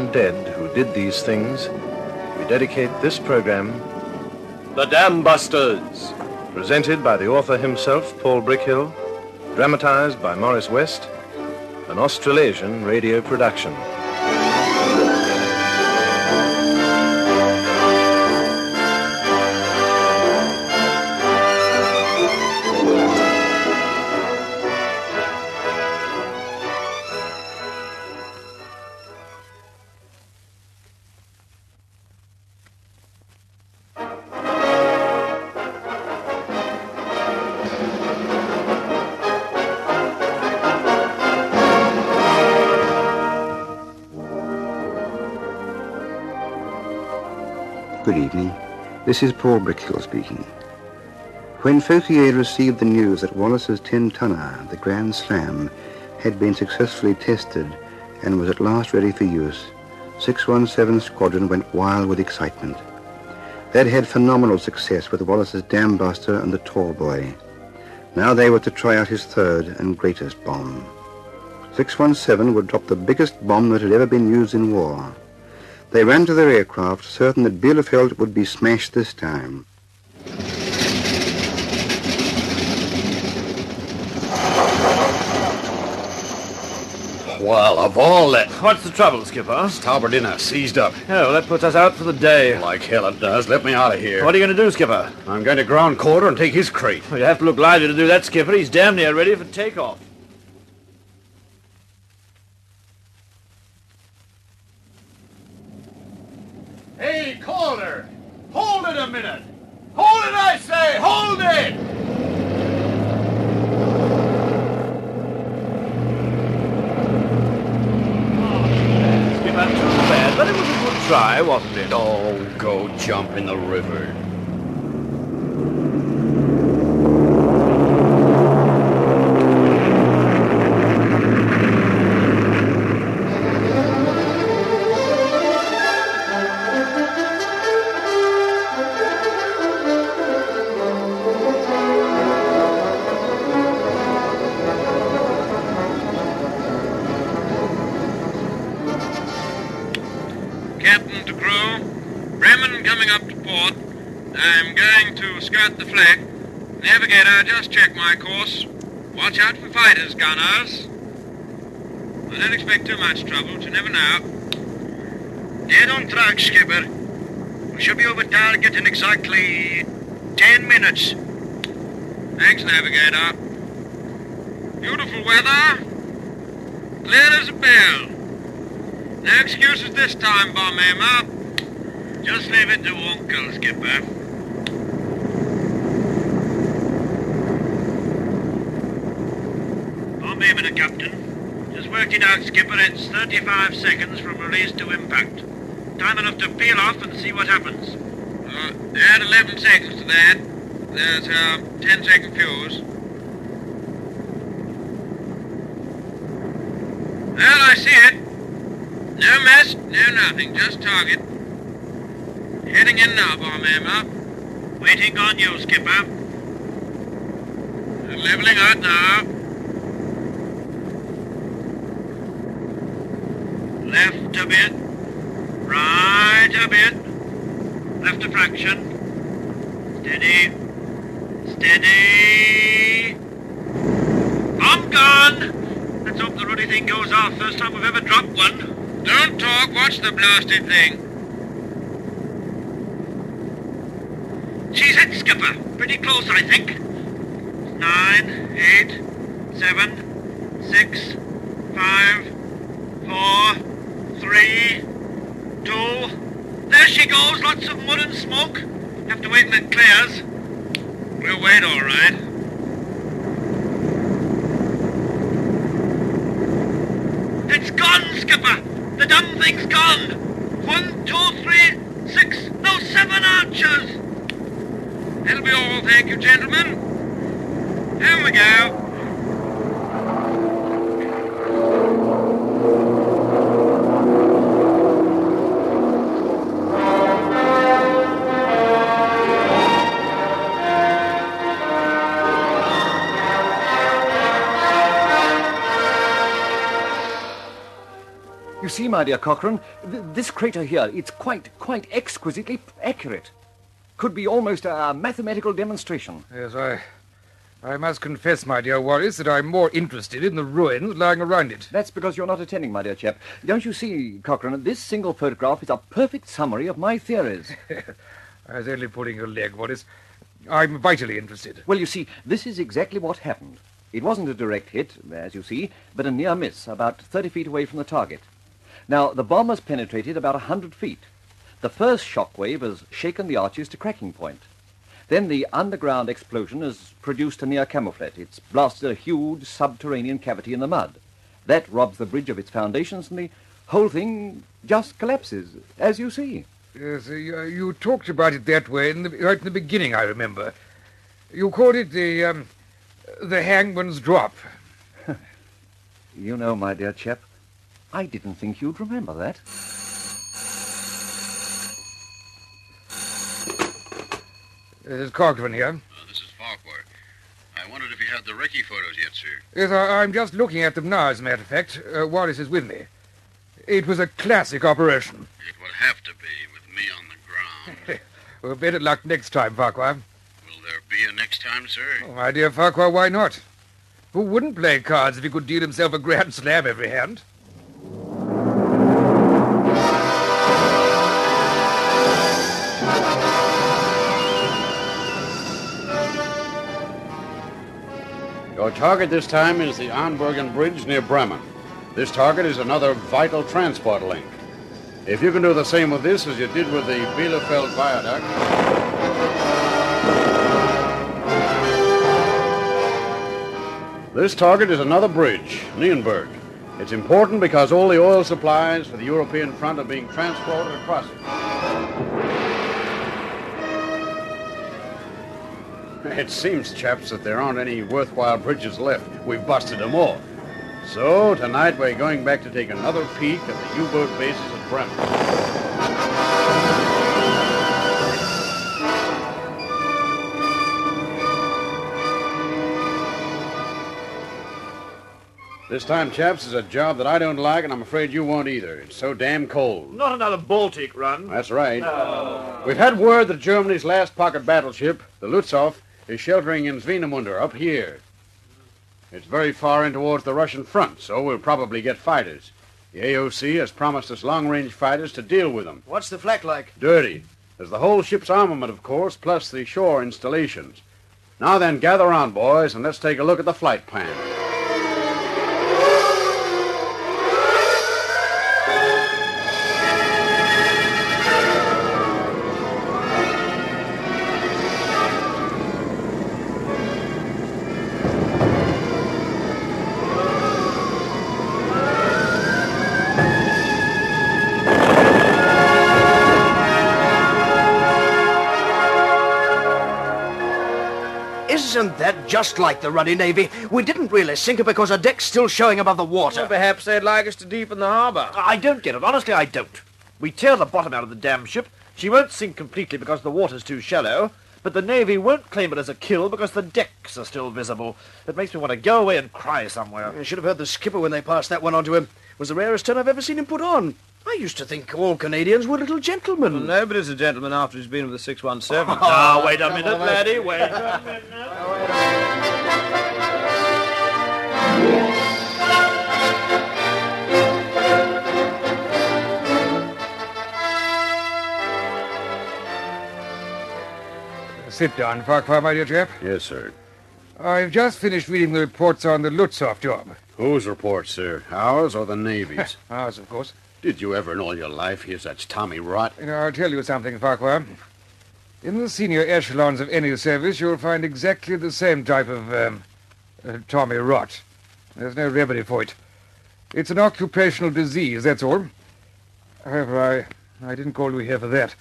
dead who did these things, we dedicate this program, The Dam Busters, presented by the author himself, Paul Brickhill, dramatized by Morris West, an Australasian radio production. Good evening. This is Paul Brickhill speaking. When Fauquier received the news that Wallace's 10-tonner, the Grand Slam, had been successfully tested and was at last ready for use, 617 Squadron went wild with excitement. They'd had phenomenal success with Wallace's Dam Buster and the Tall Boy. Now they were to try out his third and greatest bomb. 617 would drop the biggest bomb that had ever been used in war. They ran to their aircraft, certain that Bielefeld would be smashed this time. Well, of all that... What's the trouble, Skipper? Starboard dinner seized up. Oh, that puts us out for the day. Like hell it does. Let me out of here. What are you going to do, Skipper? I'm going to ground quarter and take his crate. Well, you have to look lively to do that, Skipper. He's damn near ready for takeoff. Hey, Calder! Hold it a minute! Hold it, I say! Hold it! Skipper, too bad, but it was a good try, wasn't it? Oh, go jump in the river. Captain to crew, Bremen coming up to port. I'm going to skirt the flag. Navigator, just check my course. Watch out for fighters, gunners. I don't expect too much trouble, but you never know. Dead on track, Skipper. We should be over target in exactly 10 minutes. Thanks, Navigator. Beautiful weather. Clear as a bell. No excuses this time, Bomb Aimer. Just leave it to Uncle, Skipper. Bomb Aimer to Captain. Just worked it out, Skipper. It's 35 seconds from release to impact. Time enough to peel off and see what happens. Add 11 seconds to that. There's a 10-second fuse. Well, I see it. No mess, no nothing, just target. Heading in now, Bomb Aimer. Waiting on you, Skipper. Leveling out now. Left a bit. Right a bit. Left a fraction. Steady. Steady. Bomb gone! Let's hope the ruddy thing goes off. First time we've ever dropped one. Don't talk, watch the blasted thing. She's hit, Skipper. Pretty close, I think. 9, 8, 7, 6, 5, 4, 3, 2. There she goes, lots of mud and smoke. Have to wait till it clears. We'll wait, all right. It's gone, Skipper! The damn thing's gone! 1, 2, 3, 6, no, 7 archers! That'll be all, thank you, gentlemen. Here we go. see, my dear Cochrane, this crater here, it's quite exquisitely accurate. Could be almost a mathematical demonstration. Yes, I must confess, my dear Wallace, that I'm more interested in the ruins lying around it. That's because you're not attending, my dear chap. Don't you see, Cochrane, this single photograph is a perfect summary of my theories. I was only pulling your leg, Wallace. I'm vitally interested. Well, you see, this is exactly what happened. It wasn't a direct hit, as you see, but a near miss, about 30 feet away from the target. Now, the bomb has penetrated about 100 feet. The first shockwave has shaken the arches to cracking point. Then the underground explosion has produced a near camouflet. It's blasted a huge subterranean cavity in the mud. That robs the bridge of its foundations, and the whole thing just collapses, as you see. Yes, you talked about it that way right in the beginning, I remember. You called it the hangman's drop. You know, my dear chap, I didn't think you'd remember that. This is Cochrane here. This is Farquhar. I wondered if you had the recce photos yet, sir. Yes, I'm just looking at them now, as a matter of fact. Wallace is with me. It was a classic operation. It would have to be, with me on the ground. Well, better luck next time, Farquhar. Will there be a next time, sir? Oh, my dear Farquhar, why not? Who wouldn't play cards if he could deal himself a grand slam every hand? Your target this time is the Arnbergen Bridge near Bremen. This target is another vital transport link. If you can do the same with this as you did with the Bielefeld Viaduct... This target is another bridge, Nienburg. It's important because all the oil supplies for the European front are being transported across it. It seems, chaps, that there aren't any worthwhile bridges left. We've busted them all. So, tonight we're going back to take another peek at the U-boat bases at Bremen. This time, chaps, is a job that I don't like, and I'm afraid you won't either. It's so damn cold. Not another Baltic run. That's right. We've had word that Germany's last pocket battleship, the Lutzow, is sheltering in Swinemünde up here. It's very far in towards the Russian front, so we'll probably get fighters. The AOC has promised us long-range fighters to deal with them. What's the flak like? Dirty. There's the whole ship's armament, of course, plus the shore installations. Now then, gather around, boys, and let's take a look at the flight plan. Isn't that just like the ruddy Navy? We didn't really sink it because our deck's still showing above the water. Well, perhaps they'd like us to deepen the harbour. I don't get it. Honestly, I don't. We tear the bottom out of the damn ship. She won't sink completely because the water's too shallow, but the Navy won't claim it as a kill because the decks are still visible. It makes me want to go away and cry somewhere. I should have heard the skipper when they passed that one on to him. It was the rarest turn I've ever seen him put on. I used to think all Canadians were little gentlemen. Well, nobody's a gentleman after he's been with the 617. Ah, wait a minute, laddie. Wait a minute. Sit down, Farquhar, my dear chap. Yes, sir. I've just finished reading the reports on the Lutzow job. Whose reports, sir? Ours or the Navy's? Ours, of course. Did you ever in all your life hear such tommy rot? You know, I'll tell you something, Farquhar. In the senior echelons of any service, you'll find exactly the same type of, tommy rot. There's no remedy for it. It's an occupational disease, that's all. However, I didn't call you here for that.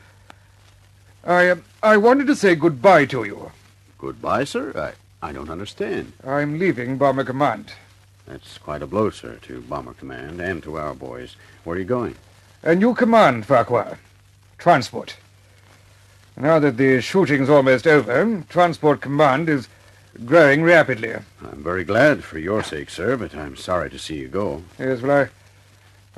I wanted to say goodbye to you. Goodbye, sir? I don't understand. I'm leaving Bomber Command. That's quite a blow, sir, to Bomber Command and to our boys. Where are you going? A new command, Farquhar. Transport. Now that the shooting's almost over, Transport Command is growing rapidly. I'm very glad for your sake, sir, but I'm sorry to see you go. Yes, well,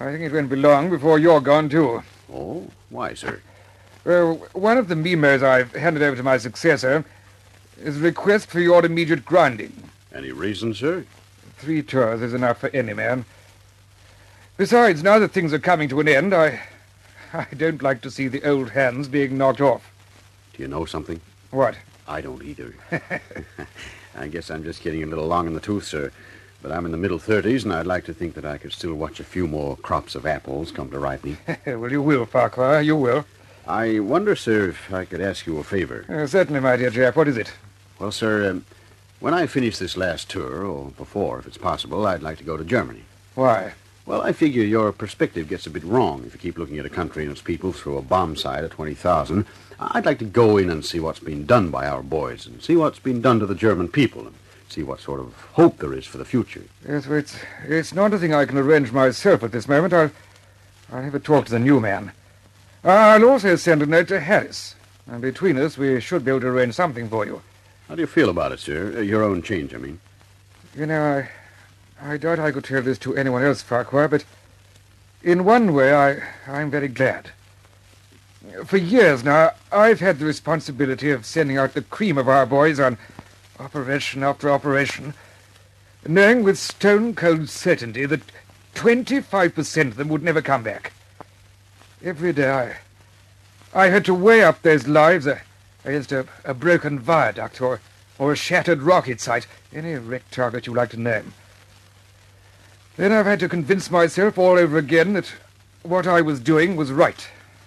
I think it won't be long before you're gone, too. Oh, why, sir? Well, one of the memos I've handed over to my successor is a request for your immediate grounding. Any reason, sir? 3 tours is enough for any man. Besides, now that things are coming to an end, I don't like to see the old hands being knocked off. Do you know something? What? I don't either. I guess I'm just getting a little long in the tooth, sir. But I'm in the middle 30s, and I'd like to think that I could still watch a few more crops of apples come to ripening. Well, you will, Farquhar, you will. I wonder, sir, if I could ask you a favor. Certainly, my dear chap. What is it? Well, sir, when I finish this last tour, or before, if it's possible, I'd like to go to Germany. Why? Well, I figure your perspective gets a bit wrong if you keep looking at a country and its people through a bomb sight at 20,000. I'd like to go in and see what's been done by our boys, and see what's been done to the German people, and see what sort of hope there is for the future. Yes, well, it's not a thing I can arrange myself at this moment. I'll have a talk to the new man. I'll also send a note to Harris. And between us, we should be able to arrange something for you. How do you feel about it, sir? Your own change, I mean. You know, I doubt I could tell this to anyone else, Farquhar, but in one way, I'm very glad. For years now, I've had the responsibility of sending out the cream of our boys on operation after operation, knowing with stone-cold certainty that 25% of them would never come back. Every day I had to weigh up those lives against a broken viaduct or a shattered rocket site, any wrecked target you like to name. Then I've had to convince myself all over again that what I was doing was right.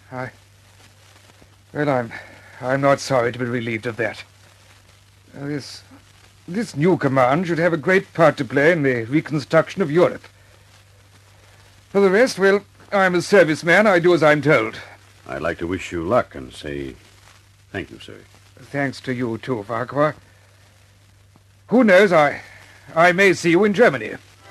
I'm not sorry to be relieved of that. This new command should have a great part to play in the reconstruction of Europe. For the rest, well, I'm a serviceman. I do as I'm told. I'd like to wish you luck and say thank you, sir. Thanks to you, too, Farquhar. Who knows, I may see you in Germany.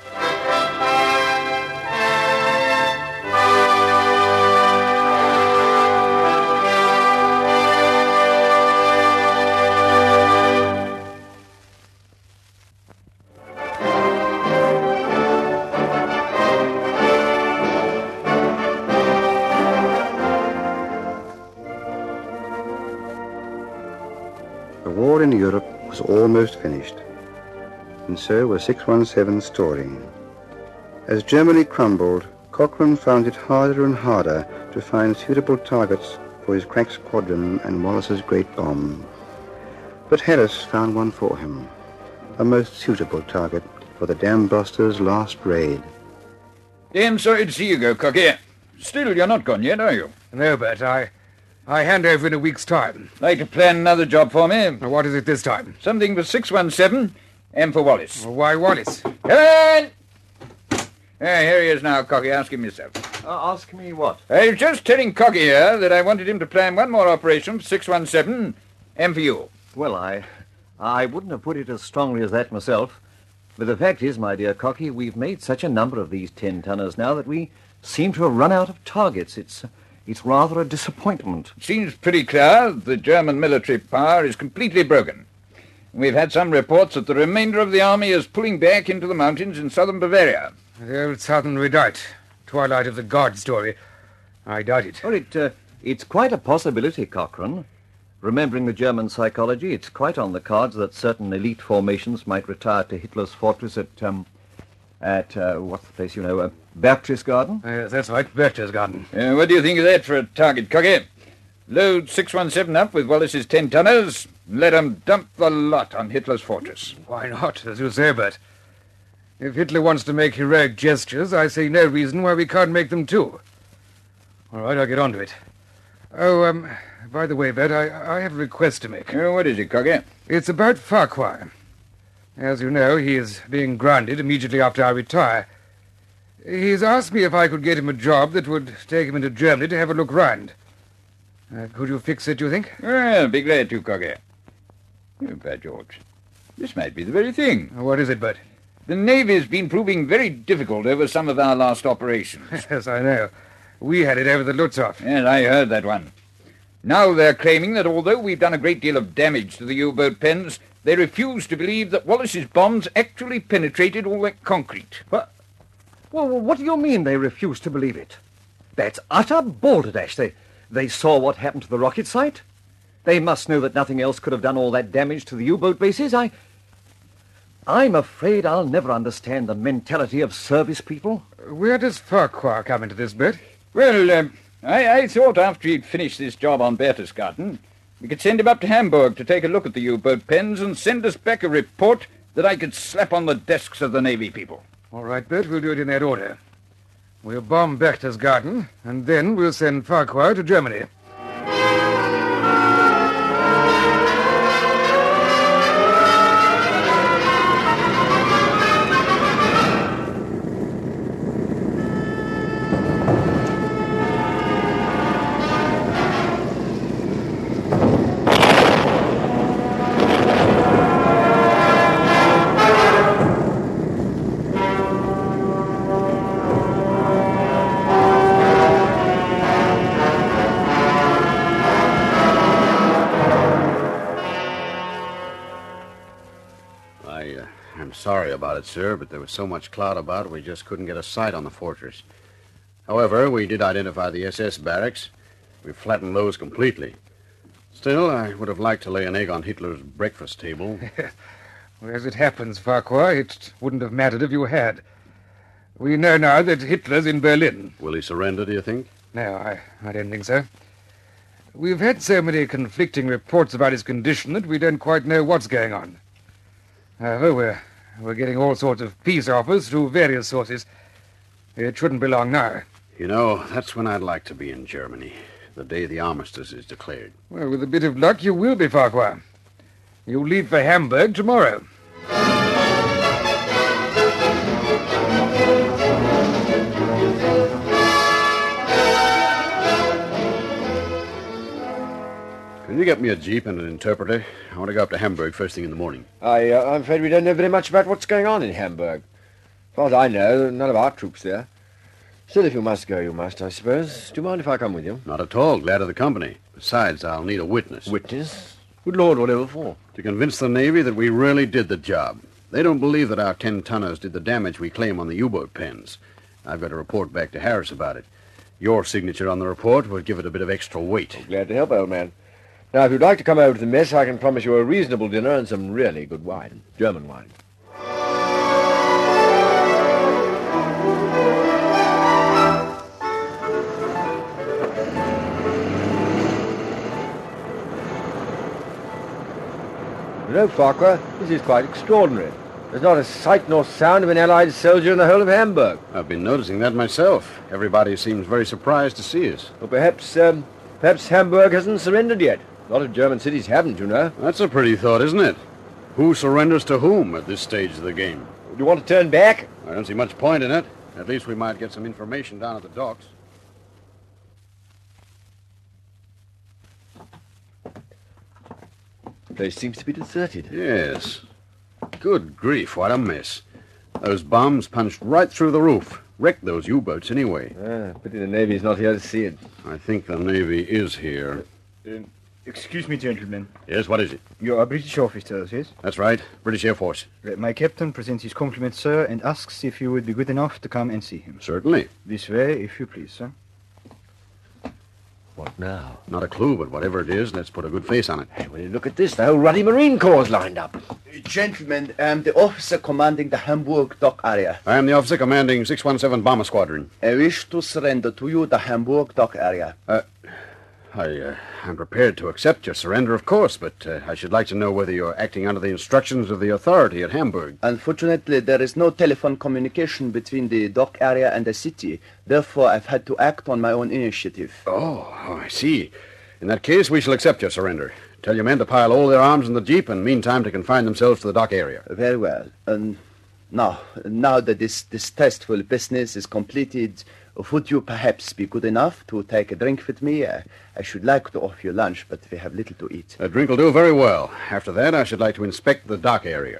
The war in Europe was almost finished, and so was 617's story. As Germany crumbled, Cochrane found it harder and harder to find suitable targets for his crack squadron and Wallace's great bomb. But Harris found one for him, a most suitable target for the Dam Buster's last raid. Damn sorry to see you go, Cocky. Still, you're not gone yet, are you? No, Bert, I hand over in a week's time. Like to plan another job for me? What is it this time? Something for 617 and for Wallace. Well, why Wallace? Come on! Here he is now, Cocky. Ask him yourself. Ask me what? I was just telling Cocky here that I wanted him to plan one more operation for 617 and for you. Well, I wouldn't have put it as strongly as that myself. But the fact is, my dear Cocky, we've made such a number of these 10-tonners now that we seem to have run out of targets. It's rather a disappointment. It seems pretty clear the German military power is completely broken. We've had some reports that the remainder of the army is pulling back into the mountains in southern Bavaria. The old southern redoubt, Twilight of the God story. I doubt it. Well, it's quite a possibility, Cochrane. Remembering the German psychology, it's quite on the cards that certain elite formations might retire to Hitler's fortress at what's the place, Berchtesgaden? Yes, that's right, Berchtesgaden. What do you think of that for a target, Cocky? Load 617 up with Wallace's 10-tonners, and let 'em dump the lot on Hitler's fortress. Why not, as you say, Bert? If Hitler wants to make heroic gestures, I see no reason why we can't make them too. All right, I'll get on to it. Oh, by the way, Bert, I have a request to make. What is it, Cocky? It's about Farquhar. As you know, he is being grounded immediately after I retire. He's asked me if I could get him a job that would take him into Germany to have a look round. Could you fix it, do you think? Well, be glad to, Cocky. By George, this might be the very thing. What is it, Bert? The Navy's been proving very difficult over some of our last operations. Yes, I know. We had it over the Lutzow. Yes, I heard that one. Now they're claiming that although we've done a great deal of damage to the U-boat pens, they refuse to believe that Wallace's bombs actually penetrated all that concrete. What Well, what do you mean they refuse to believe it? That's utter balderdash. They saw what happened to the rocket site. They must know that nothing else could have done all that damage to the U-boat bases. I'm afraid I'll never understand the mentality of service people. Where does Farquhar come into this, Bert? Well, I thought after he'd finished this job on Berchtesgaden, we could send him up to Hamburg to take a look at the U-boat pens and send us back a report that I could slap on the desks of the Navy people. All right, Bert, we'll do it in that order. We'll bomb Berchtesgaden, and then we'll send Farquhar to Germany. I'm sorry about it, sir, but there was so much cloud about we just couldn't get a sight on the fortress. However, we did identify the SS barracks. We flattened those completely. Still, I would have liked to lay an egg on Hitler's breakfast table. Well, as it happens, Farquhar, it wouldn't have mattered if you had. We know now that Hitler's in Berlin. Will he surrender, do you think? No, I don't think so. We've had so many conflicting reports about his condition that we don't quite know what's going on. However, we're getting all sorts of peace offers through various sources. It shouldn't be long now. You know, that's when I'd like to be in Germany, the day the armistice is declared. Well, with a bit of luck, you will be, Farquhar. You leave for Hamburg tomorrow. Can you get me a jeep and an interpreter? I want to go up to Hamburg first thing in the morning. I'm afraid we don't know very much about what's going on in Hamburg. As far as I know, none of our troops there. Still, if you must go, you must, I suppose. Do you mind if I come with you? Not at all. Glad of the company. Besides, I'll need a witness. Witness? Good Lord, whatever for? To convince the Navy that we really did the job. They don't believe that our 10-tonners did the damage we claim on the U-boat pens. I've got to report back to Harris about it. Your signature on the report would give it a bit of extra weight. Oh, glad to help, old man. Now, if you'd like to come over to the mess, I can promise you a reasonable dinner and some really good wine. German wine. You know, Farquhar, this is quite extraordinary. There's not a sight nor sound of an Allied soldier in the whole of Hamburg. I've been noticing that myself. Everybody seems very surprised to see us. Well, perhaps Hamburg hasn't surrendered yet. A lot of German cities haven't, you know. That's a pretty thought, isn't it? Who surrenders to whom at this stage of the game? Do you want to turn back? I don't see much point in it. At least we might get some information down at the docks. The place seems to be deserted. Yes. Good grief, what a mess. Those bombs punched right through the roof. Wrecked those U-boats anyway. Pity the Navy's not here to see it. I think the Navy is here. Excuse me, gentlemen. Yes, what is it? You are British officers, yes? That's right. British Air Force. My captain presents his compliments, sir, and asks if you would be good enough to come and see him. Certainly. This way, if you please, sir. What now? Not a clue, but whatever it is, let's put a good face on it. Hey, will you look at this? The whole ruddy Marine Corps lined up. Gentlemen, I am the officer commanding the Hamburg dock area. I am the officer commanding 617 Bomber Squadron. I wish to surrender to you the Hamburg dock area. I'm prepared to accept your surrender, of course, but I should like to know whether you're acting under the instructions of the authority at Hamburg. Unfortunately, there is no telephone communication between the dock area and the city. Therefore, I've had to act on my own initiative. Oh, I see. In that case, we shall accept your surrender. Tell your men to pile all their arms in the jeep and meantime to confine themselves to the dock area. Very well. Now that this distasteful business is completed, would you perhaps be good enough to take a drink with me? I should like to offer you lunch, but we have little to eat. A drink will do very well. After that, I should like to inspect the dock area.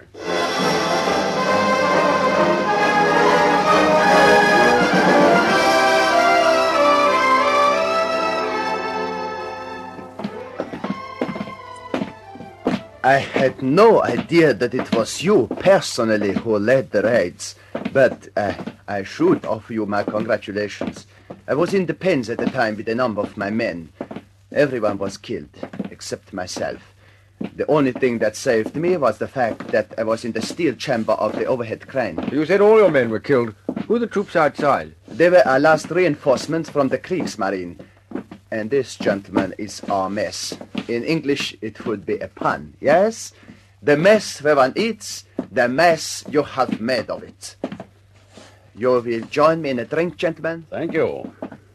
I had no idea that it was you personally who led the raids. But I should offer you my congratulations. I was in the pens at the time with a number of my men. Everyone was killed, except myself. The only thing that saved me was the fact that I was in the steel chamber of the overhead crane. You said all your men were killed. Who are the troops outside? They were our last reinforcements from the Kriegsmarine. And this, gentlemen, is our mess. In English, it would be a pun, yes? The mess where one eats, the mess you have made of it. You will join me in a drink, gentlemen? Thank you.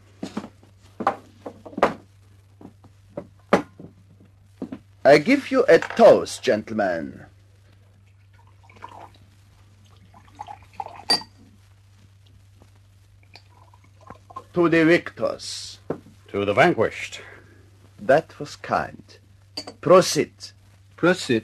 I give you a toast, gentlemen. To the victors. To the vanquished. That was kind. Proceed. Proceed.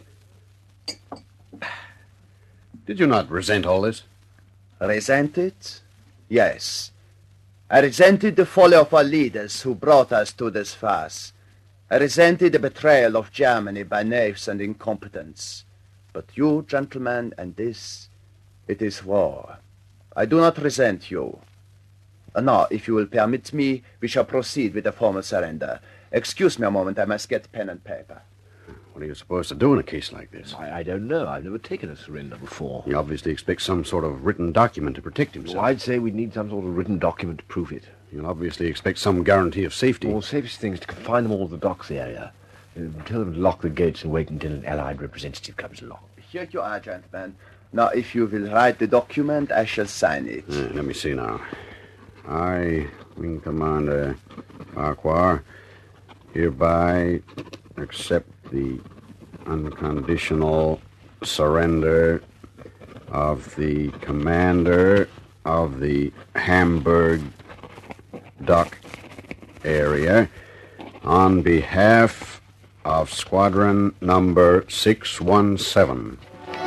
Did you not resent all this? Resent it? Yes. I resented the folly of our leaders who brought us to this farce. I resented the betrayal of Germany by knaves and incompetents. But you, gentlemen, and this, it is war. I do not resent you. Now, if you will permit me, we shall proceed with the formal surrender. Excuse me a moment, I must get pen and paper. What are you supposed to do in a case like this? I don't know. I've never taken a surrender before. You obviously expect some sort of written document to protect himself. Well, I'd say we'd need some sort of written document to prove it. You'll obviously expect some guarantee of safety. Well, the safest thing is to confine them all to the docks area. Tell them to lock the gates and wait until an Allied representative comes along. Here you are, gentlemen. Now, if you will write the document, I shall sign it. Let me see now. I, Wing Commander Farquhar, hereby accept the unconditional surrender of the commander of the Hamburg dock area on behalf of Squadron Number 617.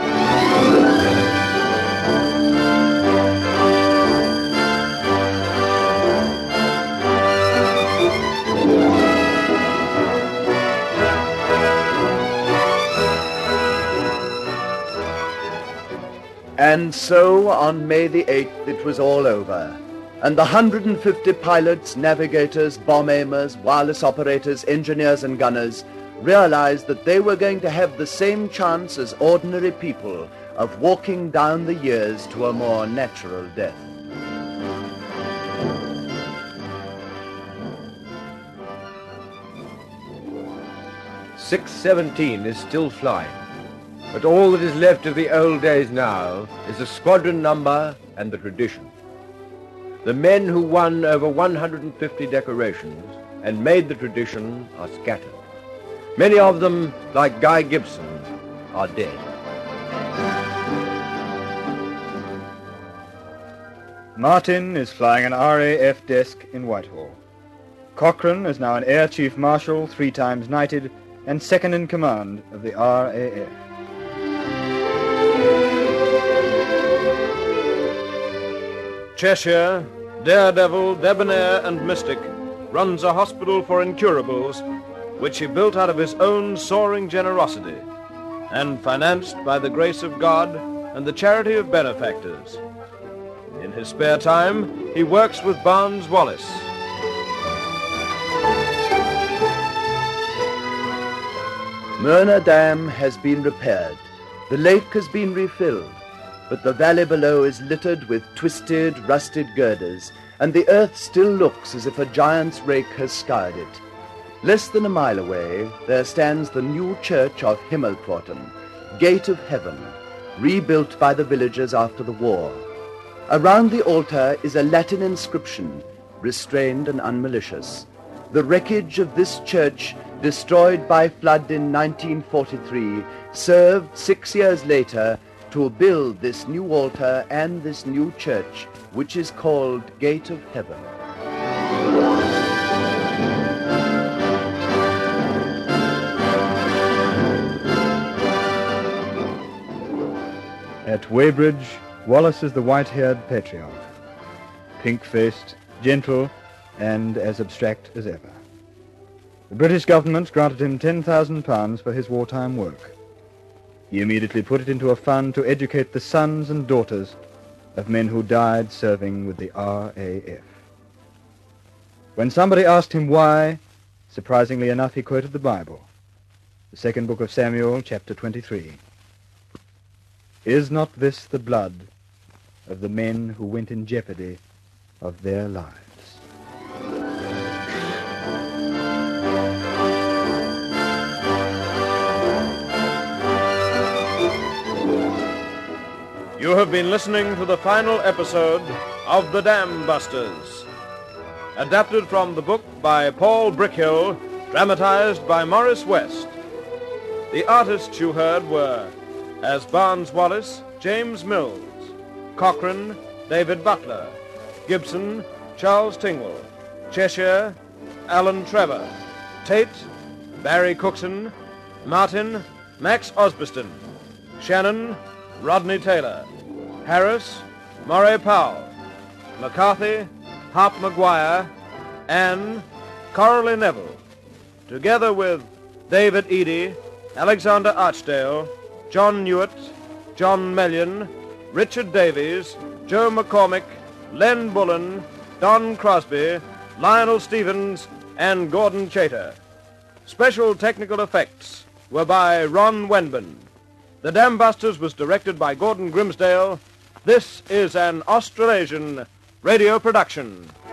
And so, on May the 8th, it was all over. And the 150 pilots, navigators, bomb aimers, wireless operators, engineers, and gunners realized that they were going to have the same chance as ordinary people of walking down the years to a more natural death. "617 is still flying. But all that is left of the old days now is the squadron number and the tradition. The men who won over 150 decorations and made the tradition are scattered. Many of them, like Guy Gibson, are dead. Martin is flying an RAF desk in Whitehall. Cochrane is now an Air Chief Marshal, 3 times knighted, and second in command of the RAF. Cheshire, daredevil, debonair, and mystic, runs a hospital for incurables, which he built out of his own soaring generosity, and financed by the grace of God and the charity of benefactors. In his spare time, he works with Barnes Wallis. Myrna Dam has been repaired. The lake has been refilled. But the valley below is littered with twisted, rusted girders, and the earth still looks as if a giant's rake has scoured it. Less than a mile away, there stands the new church of Himmelpforten, Gate of Heaven, rebuilt by the villagers after the war. Around the altar is a Latin inscription, restrained and unmalicious. The wreckage of this church, destroyed by flood in 1943, served 6 years later to build this new altar and this new church, which is called Gate of Heaven. At Weybridge, Wallace is the white-haired patriarch, pink-faced, gentle, and as abstract as ever. The British government granted him £10,000 for his wartime work. He immediately put it into a fund to educate the sons and daughters of men who died serving with the RAF. When somebody asked him why, surprisingly enough, he quoted the Bible, the second book of Samuel, chapter 23. Is not this the blood of the men who went in jeopardy of their lives? You have been listening to the final episode of The Dam Busters, adapted from the book by Paul Brickhill, dramatized by Morris West. The artists you heard were, as Barnes Wallis, James Mills; Cochrane, David Butler; Gibson, Charles Tingwell; Cheshire, Alan Trevor; Tate, Barry Cookson; Martin, Max Osbiston; Shannon, Rodney Taylor; Harris, Murray Powell; McCarthy, Hop Maguire; Anne, Coralie Neville, together with David Eady, Alexander Archdale, John Newitt, John Mellion, Richard Davies, Joe McCormick, Len Bullen, Don Crosby, Lionel Stevens, and Gordon Chater. Special technical effects were by Ron Wenban. The Dam Busters was directed by Gordon Grimsdale. This is an Australasian radio production.